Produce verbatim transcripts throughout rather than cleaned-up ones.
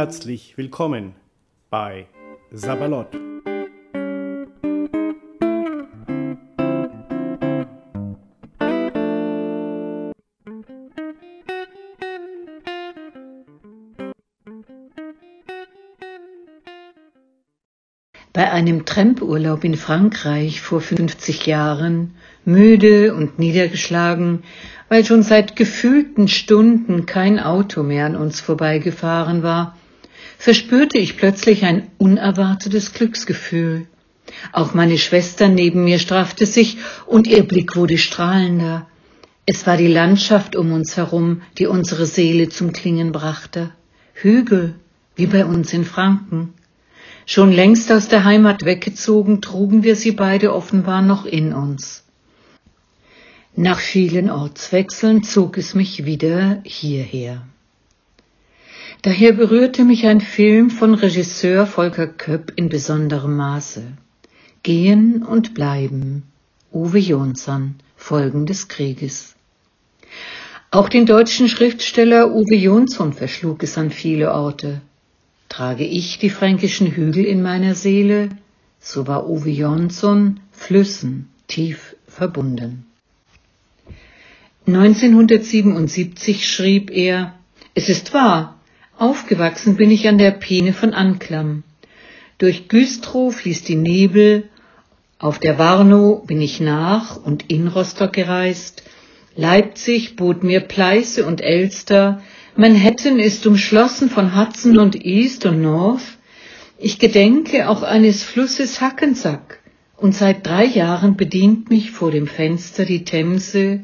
Herzlich willkommen bei Sabalot. Bei einem Trampurlaub in Frankreich vor fünfzig Jahren, müde und niedergeschlagen, weil schon seit gefühlten Stunden kein Auto mehr an uns vorbeigefahren war, verspürte ich plötzlich ein unerwartetes Glücksgefühl. Auch meine Schwester neben mir straffte sich und ihr Blick wurde strahlender. Es war die Landschaft um uns herum, die unsere Seele zum Klingen brachte. Hügel, wie bei uns in Franken. Schon längst aus der Heimat weggezogen, trugen wir sie beide offenbar noch in uns. Nach vielen Ortswechseln zog es mich wieder hierher. Daher berührte mich ein Film von Regisseur Volker Köpp in besonderem Maße. Gehen und bleiben. Uwe Jonsson, Folgen des Krieges. Auch den deutschen Schriftsteller Uwe Jonsson verschlug es an viele Orte. Trage ich die fränkischen Hügel in meiner Seele, so war Uwe Jonsson Flüssen tief verbunden. neunzehnhundertsiebenundsiebzig schrieb er: Es ist wahr, aufgewachsen bin ich an der Peene von Anklam. Durch Güstrow fließt die Nebel, auf der Warnow bin ich nach und in Rostock gereist, Leipzig bot mir Pleiße und Elster, Manhattan ist umschlossen von Hudson und East und North. Ich gedenke auch eines Flusses Hackensack, und seit drei Jahren bedient mich vor dem Fenster die Themse,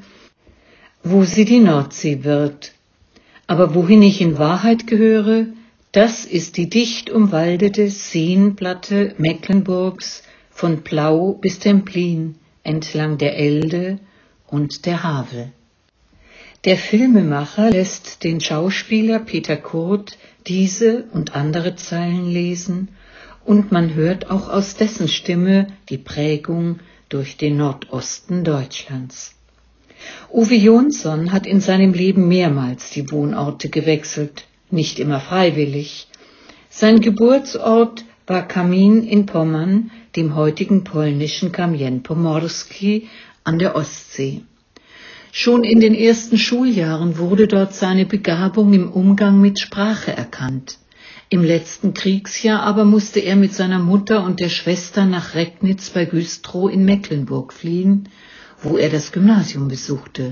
wo sie die Nordsee wird. Aber wohin ich in Wahrheit gehöre, das ist die dicht umwaldete Seenplatte Mecklenburgs von Plau bis Templin, entlang der Elde und der Havel. Der Filmemacher lässt den Schauspieler Peter Kurt diese und andere Zeilen lesen, und man hört auch aus dessen Stimme die Prägung durch den Nordosten Deutschlands. Uwe Jonsson hat in seinem Leben mehrmals die Wohnorte gewechselt, nicht immer freiwillig. Sein Geburtsort war Kamin in Pommern, dem heutigen polnischen Kamien Pomorski an der Ostsee. Schon in den ersten Schuljahren wurde dort seine Begabung im Umgang mit Sprache erkannt. Im letzten Kriegsjahr aber musste er mit seiner Mutter und der Schwester nach Recknitz bei Güstrow in Mecklenburg fliehen, wo er das Gymnasium besuchte.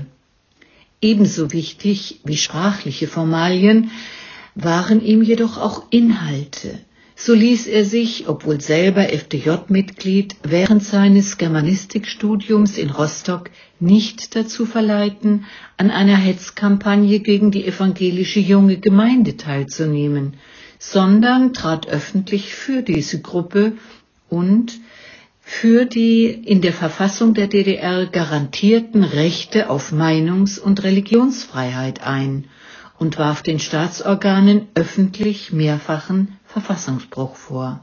Ebenso wichtig wie sprachliche Formalien waren ihm jedoch auch Inhalte. So ließ er sich, obwohl selber F D J-Mitglied, während seines Germanistikstudiums in Rostock nicht dazu verleiten, an einer Hetzkampagne gegen die evangelische junge Gemeinde teilzunehmen, sondern trat öffentlich für diese Gruppe und für die in der Verfassung der D D R garantierten Rechte auf Meinungs- und Religionsfreiheit ein und warf den Staatsorganen öffentlich mehrfachen Verfassungsbruch vor.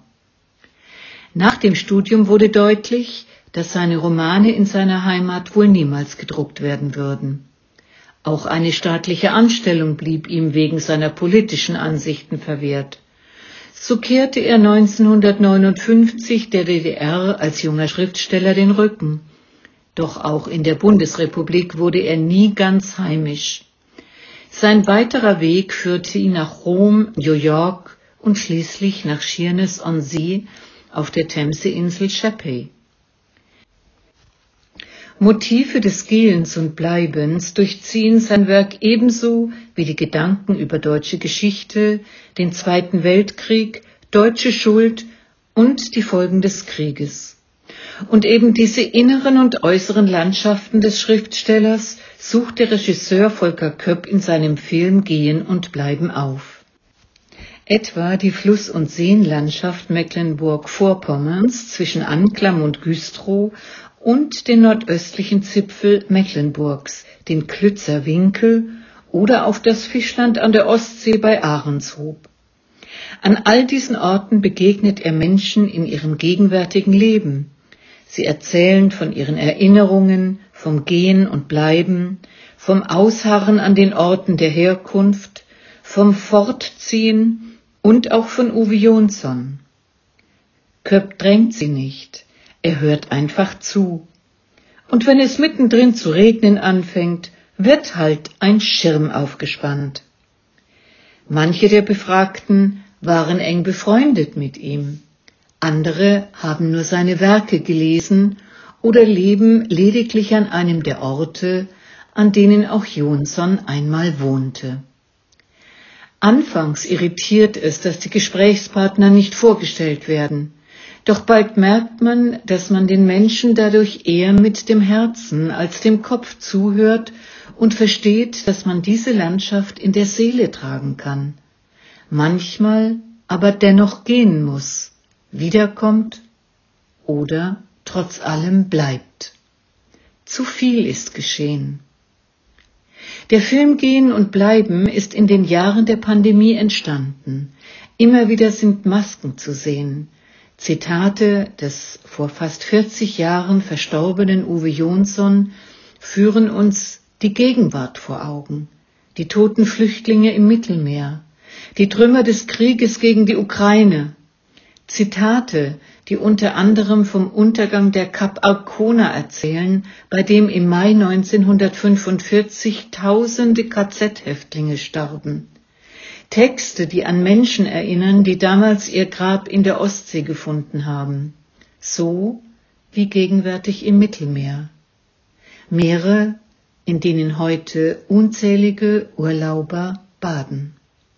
Nach dem Studium wurde deutlich, dass seine Romane in seiner Heimat wohl niemals gedruckt werden würden. Auch eine staatliche Anstellung blieb ihm wegen seiner politischen Ansichten verwehrt. So kehrte er neunzehnhundertneunundfünfzig der D D R als junger Schriftsteller den Rücken. Doch auch in der Bundesrepublik wurde er nie ganz heimisch. Sein weiterer Weg führte ihn nach Rom, New York und schließlich nach Sheerness-on-Sea auf der Themseinsel Sheppey. Motive des Gehens und Bleibens durchziehen sein Werk ebenso wie die Gedanken über deutsche Geschichte, den Zweiten Weltkrieg, deutsche Schuld und die Folgen des Krieges. Und eben diese inneren und äußeren Landschaften des Schriftstellers sucht der Regisseur Volker Köpp in seinem Film Gehen und Bleiben auf. Etwa die Fluss- und Seenlandschaft Mecklenburg-Vorpommerns zwischen Anklam und Güstrow und den nordöstlichen Zipfel Mecklenburgs, den Klützer Winkel oder auf das Fischland an der Ostsee bei Ahrenshoop. An all diesen Orten begegnet er Menschen in ihrem gegenwärtigen Leben. Sie erzählen von ihren Erinnerungen, vom Gehen und Bleiben, vom Ausharren an den Orten der Herkunft, vom Fortziehen und auch von Uwe Jonsson. Köpp drängt sie nicht, er hört einfach zu. Und wenn es mittendrin zu regnen anfängt, wird halt ein Schirm aufgespannt. Manche der Befragten waren eng befreundet mit ihm, andere haben nur seine Werke gelesen oder leben lediglich an einem der Orte, an denen auch Jonsson einmal wohnte. Anfangs irritiert es, dass die Gesprächspartner nicht vorgestellt werden, doch bald merkt man, dass man den Menschen dadurch eher mit dem Herzen als dem Kopf zuhört und versteht, dass man diese Landschaft in der Seele tragen kann, manchmal aber dennoch gehen muss, wiederkommt oder trotz allem bleibt. Zu viel ist geschehen. Der Film Gehen und Bleiben ist in den Jahren der Pandemie entstanden. Immer wieder sind Masken zu sehen. Zitate des vor fast vierzig Jahren verstorbenen Uwe Jonsson führen uns die Gegenwart vor Augen. Die toten Flüchtlinge im Mittelmeer, die Trümmer des Krieges gegen die Ukraine. Zitate, die unter anderem vom Untergang der Kap Arkona erzählen, bei dem im Mai neunzehnhundertfünfundvierzig tausende K Z-Häftlinge starben. Texte, die an Menschen erinnern, die damals ihr Grab in der Ostsee gefunden haben. So wie gegenwärtig im Mittelmeer. Meere, in denen heute unzählige Urlauber baden.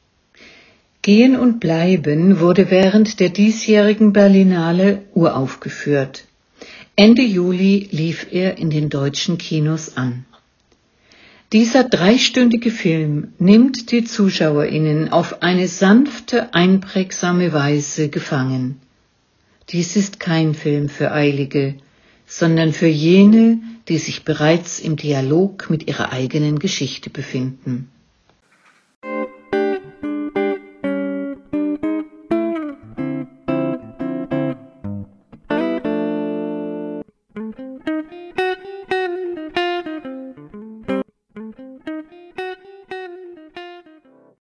Gehen und Bleiben wurde während der diesjährigen Berlinale uraufgeführt. Ende Juli lief er in den deutschen Kinos an. Dieser dreistündige Film nimmt die ZuschauerInnen auf eine sanfte, einprägsame Weise gefangen. Dies ist kein Film für Eilige, sondern für jene, die sich bereits im Dialog mit ihrer eigenen Geschichte befinden.